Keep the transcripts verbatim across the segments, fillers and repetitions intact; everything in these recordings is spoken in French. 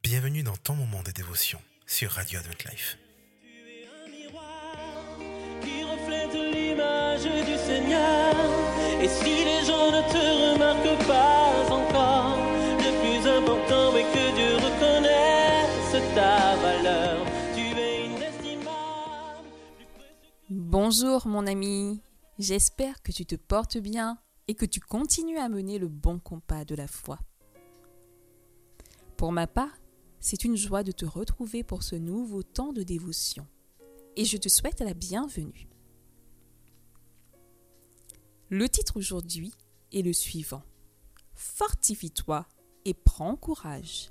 Bienvenue dans ton moment de dévotion sur Radio Advent Life. Qui reflète l'image du Seigneur. Et si les gens ne te remarquent pas encore, le plus important est que Dieu reconnaisse ta valeur. Tu es inestimable. Bonjour mon ami, j'espère que tu te portes bien et que tu continues à mener le bon compas de la foi. Pour ma part, c'est une joie de te retrouver pour ce nouveau temps de dévotion et je te souhaite la bienvenue. Le titre aujourd'hui est le suivant: Fortifie-toi et prends courage.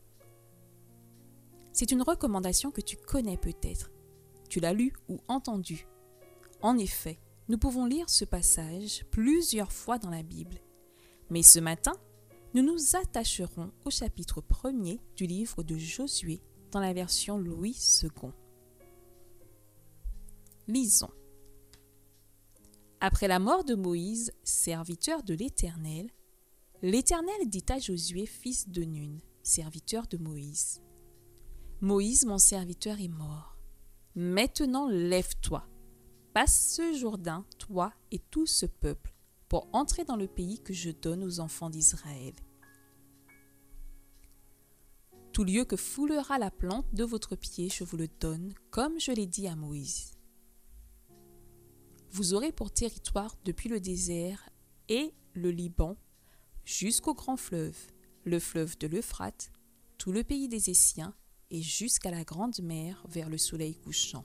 C'est une recommandation que tu connais peut-être. Tu l'as lu ou entendu. En effet, nous pouvons lire ce passage plusieurs fois dans la Bible. Mais ce matin, nous nous attacherons au chapitre premier du livre de Josué dans la version Louis second. Lisons. Après la mort de Moïse, serviteur de l'Éternel, l'Éternel dit à Josué, fils de Nun, serviteur de Moïse: Moïse, mon serviteur, est mort. Maintenant, lève-toi, passe ce Jourdain, toi et tout ce peuple, pour entrer dans le pays que je donne aux enfants d'Israël. Tout lieu que foulera la plante de votre pied, je vous le donne, comme je l'ai dit à Moïse. Vous aurez pour territoire depuis le désert et le Liban jusqu'au grand fleuve, le fleuve de l'Euphrate, tout le pays des Essiens et jusqu'à la grande mer vers le soleil couchant.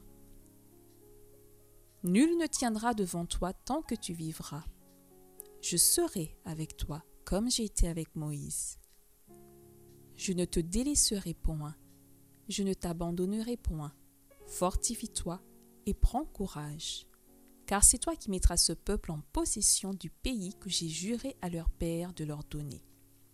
Nul ne tiendra devant toi tant que tu vivras. Je serai avec toi comme j'ai été avec Moïse. Je ne te délaisserai point, je ne t'abandonnerai point. Fortifie-toi et prends courage, car c'est toi qui mettras ce peuple en possession du pays que j'ai juré à leur père de leur donner.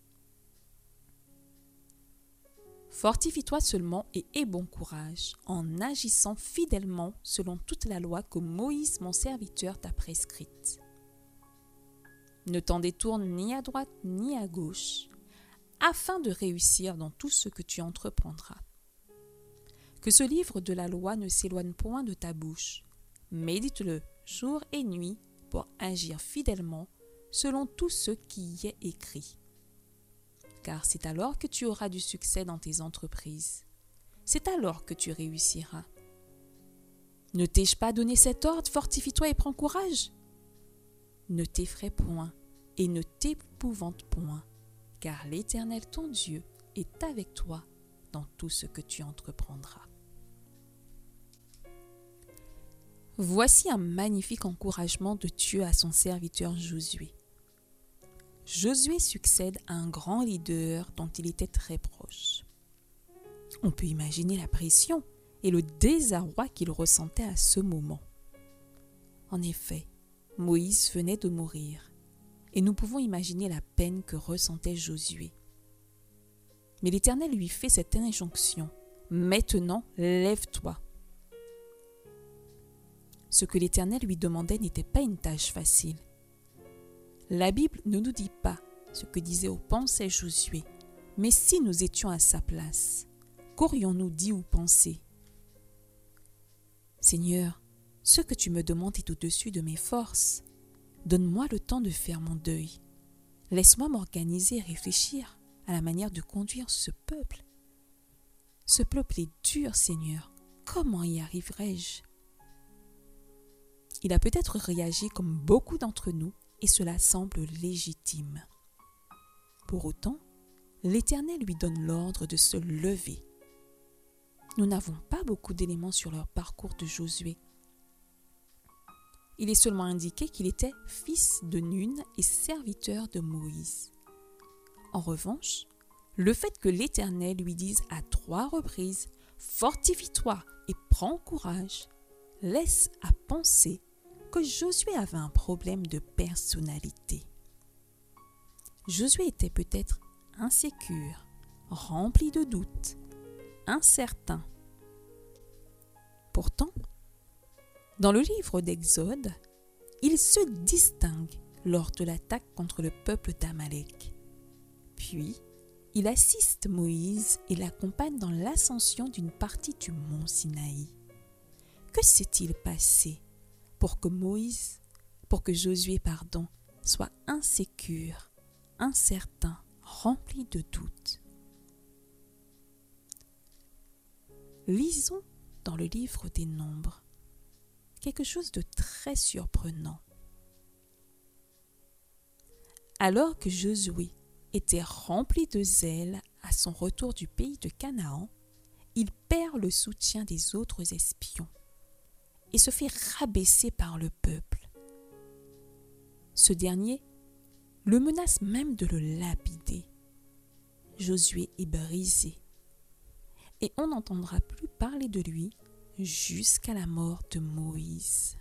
Fortifie-toi seulement et aie bon courage, en agissant fidèlement selon toute la loi que Moïse mon serviteur t'a prescrite. Ne t'en détourne ni à droite ni à gauche, afin de réussir dans tout ce que tu entreprendras. Que ce livre de la loi ne s'éloigne point de ta bouche. Médite-le jour et nuit pour agir fidèlement selon tout ce qui y est écrit. Car c'est alors que tu auras du succès dans tes entreprises. C'est alors que tu réussiras. Ne t'ai-je pas donné cet ordre? Fortifie-toi et prends courage. Ne t'effraie point et ne t'épouvante point, car l'Éternel ton Dieu est avec toi dans tout ce que tu entreprendras. Voici un magnifique encouragement de Dieu à son serviteur Josué. Josué succède à un grand leader dont il était très proche. On peut imaginer la pression et le désarroi qu'il ressentait à ce moment. En effet, Moïse venait de mourir et nous pouvons imaginer la peine que ressentait Josué. Mais l'Éternel lui fait cette injonction: maintenant, lève-toi. Ce que l'Éternel lui demandait n'était pas une tâche facile. La Bible ne nous dit pas ce que disait ou pensait Josué, mais si nous étions à sa place, qu'aurions-nous dit ou pensé? Seigneur, ce que tu me demandes est au-dessus de mes forces. Donne-moi le temps de faire mon deuil. Laisse-moi m'organiser et réfléchir à la manière de conduire ce peuple. Ce peuple est dur, Seigneur. Comment y arriverai-je? Il a peut-être réagi comme beaucoup d'entre nous et cela semble légitime. Pour autant, l'Éternel lui donne l'ordre de se lever. Nous n'avons pas beaucoup d'éléments sur leur parcours de Josué. Il est seulement indiqué qu'il était fils de Nun et serviteur de Moïse. En revanche, le fait que l'Éternel lui dise à trois reprises « Fortifie-toi et prends courage » laisse à penser que Josué avait un problème de personnalité. Josué était peut-être insécure, rempli de doutes, incertain. Pourtant, dans le livre d'Exode, il se distingue lors de l'attaque contre le peuple d'Amalek. Puis, il assiste Moïse et l'accompagne dans l'ascension d'une partie du mont Sinaï. Que s'est-il passé pour que Moïse, pour que Josué, pardon, soit insécure, incertain, rempli de doutes? Lisons dans le livre des Nombres quelque chose de très surprenant. Alors que Josué était rempli de zèle à son retour du pays de Canaan, il perd le soutien des autres espions et se fait rabaisser par le peuple. Ce dernier le menace même de le lapider. Josué est brisé et on n'entendra plus parler de lui jusqu'à la mort de Moïse.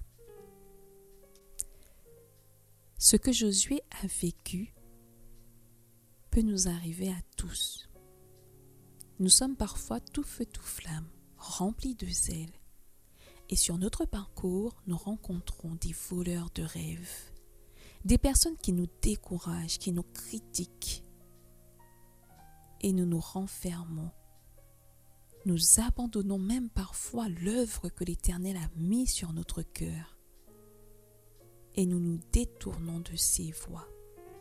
Ce que Josué a vécu peut nous arriver à tous. Nous sommes parfois tout feu tout flamme, remplis de zèle. Et sur notre parcours, nous rencontrons des voleurs de rêves, des personnes qui nous découragent, qui nous critiquent. Et nous nous renfermons. Nous abandonnons même parfois l'œuvre que l'Éternel a mise sur notre cœur. Et nous nous détournons de ses voies.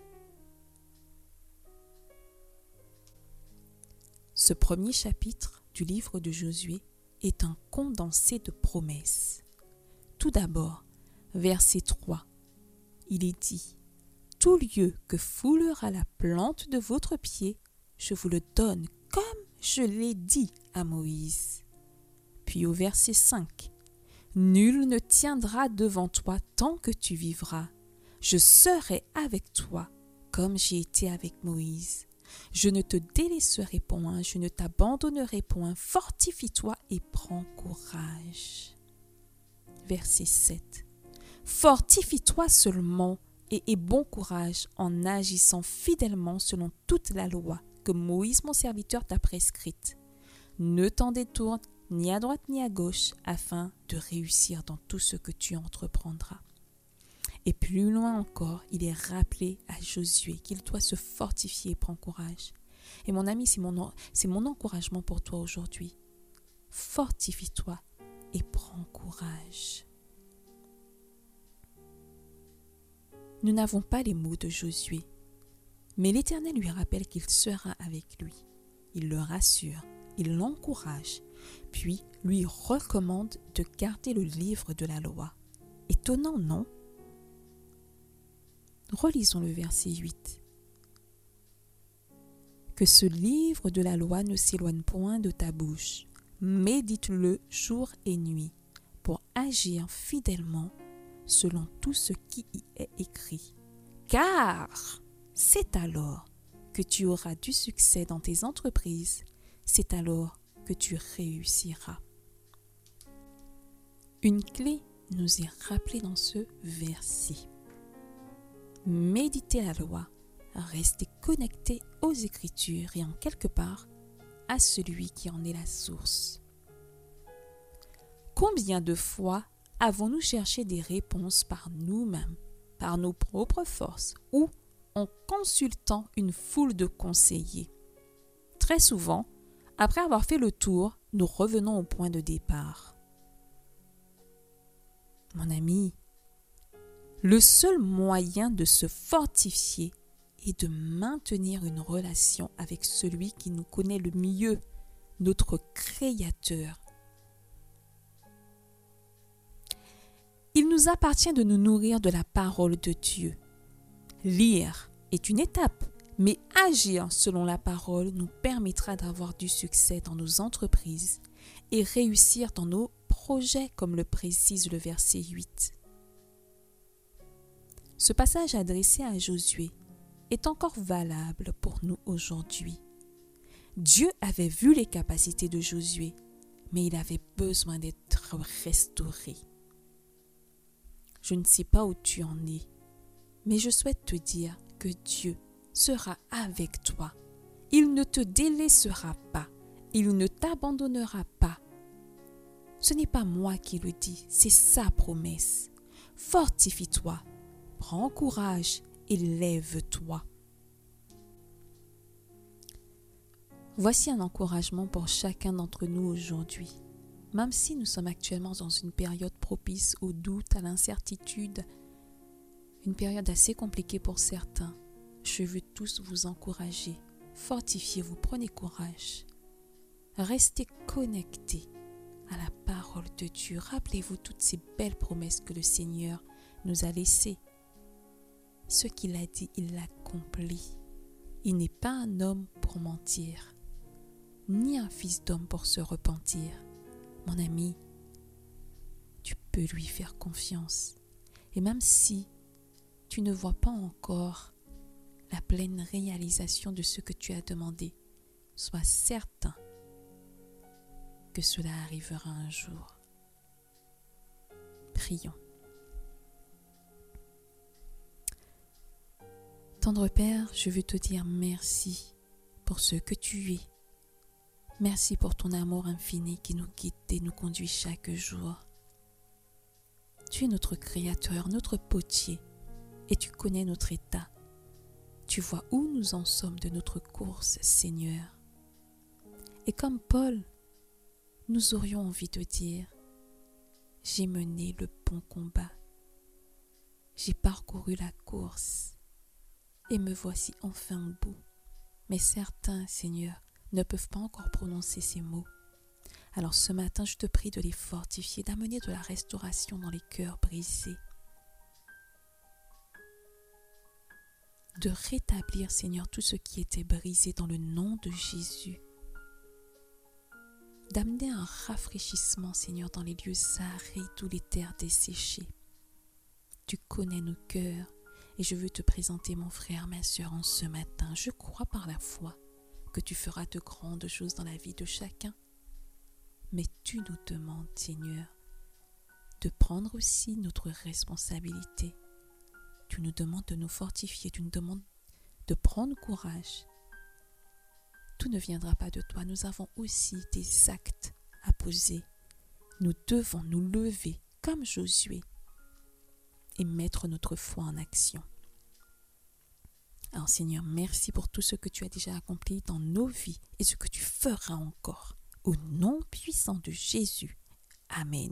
Ce premier chapitre du livre de Josué est un condensé de promesses. Tout d'abord, verset trois, il est dit « Tout lieu que foulera la plante de votre pied, je vous le donne comme je l'ai dit à Moïse. » Puis au verset cinq, « Nul ne tiendra devant toi tant que tu vivras. Je serai avec toi comme j'ai été avec Moïse. Je ne te délaisserai point, je ne t'abandonnerai point. Fortifie-toi et prends courage. » Verset sept. « Fortifie-toi seulement et aie bon courage en agissant fidèlement selon toute la loi que Moïse mon serviteur t'a prescrite. Ne t'en détourne ni à droite ni à gauche afin de réussir dans tout ce que tu entreprendras. » Et plus loin encore, il est rappelé à Josué qu'il doit se fortifier et prendre courage. Et mon ami, c'est mon, c'est mon encouragement pour toi aujourd'hui. Fortifie-toi et prends courage. Nous n'avons pas les mots de Josué, mais l'Éternel lui rappelle qu'il sera avec lui. Il le rassure, il l'encourage, puis lui recommande de garder le livre de la loi. Étonnant, non ? Relisons le verset huit. « Que ce livre de la loi ne s'éloigne point de ta bouche. Médite-le jour et nuit pour agir fidèlement selon tout ce qui y est écrit. Car c'est alors que tu auras du succès dans tes entreprises, c'est alors que tu réussiras. » Une clé nous est rappelée dans ce verset. Méditer la loi, rester connecté aux Écritures et en quelque part à celui qui en est la source. Combien de fois avons-nous cherché des réponses par nous-mêmes, par nos propres forces ou en consultant une foule de conseillers? Très souvent, après avoir fait le tour, nous revenons au point de départ. Mon ami, le seul moyen de se fortifier est de maintenir une relation avec celui qui nous connaît le mieux, notre Créateur. Il nous appartient de nous nourrir de la parole de Dieu. Lire est une étape, mais agir selon la parole nous permettra d'avoir du succès dans nos entreprises et réussir dans nos projets, comme le précise le verset huit. Ce passage adressé à Josué est encore valable pour nous aujourd'hui. Dieu avait vu les capacités de Josué, mais il avait besoin d'être restauré. Je ne sais pas où tu en es, mais je souhaite te dire que Dieu sera avec toi. Il ne te délaissera pas, il ne t'abandonnera pas. Ce n'est pas moi qui le dis, c'est sa promesse. Fortifie-toi. Prends courage et lève-toi. Voici un encouragement pour chacun d'entre nous aujourd'hui. Même si nous sommes actuellement dans une période propice au doute, à l'incertitude, une période assez compliquée pour certains, je veux tous vous encourager. Fortifiez-vous, prenez courage. Restez connectés à la parole de Dieu. Rappelez-vous toutes ces belles promesses que le Seigneur nous a laissées. Ce qu'il a dit, il l'accomplit. Il n'est pas un homme pour mentir, ni un fils d'homme pour se repentir. Mon ami, tu peux lui faire confiance. Et même si tu ne vois pas encore la pleine réalisation de ce que tu as demandé, sois certain que cela arrivera un jour. Prions. Tendre Père, je veux te dire merci pour ce que tu es. Merci pour ton amour infini qui nous guide et nous conduit chaque jour. Tu es notre Créateur, notre potier, et tu connais notre état. Tu vois où nous en sommes de notre course, Seigneur. Et comme Paul, nous aurions envie de dire, j'ai mené le bon combat, j'ai parcouru la course, et me voici enfin au bout. Mais certains, Seigneur, ne peuvent pas encore prononcer ces mots. Alors ce matin, je te prie de les fortifier, d'amener de la restauration dans les cœurs brisés, de rétablir, Seigneur, tout ce qui était brisé dans le nom de Jésus, d'amener un rafraîchissement, Seigneur, dans les lieux arides ou les terres desséchées. Tu connais nos cœurs et je veux te présenter mon frère, ma sœur, en ce matin. Je crois par la foi que tu feras de grandes choses dans la vie de chacun. Mais tu nous demandes, Seigneur, de prendre aussi notre responsabilité. Tu nous demandes de nous fortifier, tu nous demandes de prendre courage. Tout ne viendra pas de toi, nous avons aussi des actes à poser. Nous devons nous lever comme Josué et mettre notre foi en action. Alors Seigneur, merci pour tout ce que tu as déjà accompli dans nos vies et ce que tu feras encore. Au nom puissant de Jésus. Amen.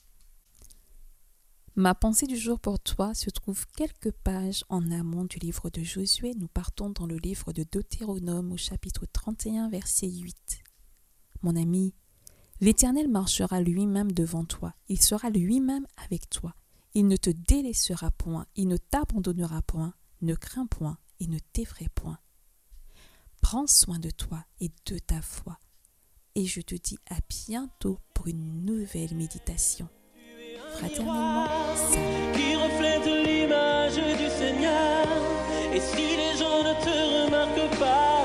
Ma pensée du jour pour toi se trouve quelques pages en amont du livre de Josué. Nous partons dans le livre de Deutéronome au chapitre trente et un, verset huit. Mon ami, l'Éternel marchera lui-même devant toi. Il sera lui-même avec toi. Il ne te délaissera point, il ne t'abandonnera point, ne crains point et ne t'effraie point. Prends soin de toi et de ta foi. Et je te dis à bientôt pour une nouvelle méditation. Fraternellement, salut. Qui reflète l'image du Seigneur. Et si les gens ne te remarquent pas,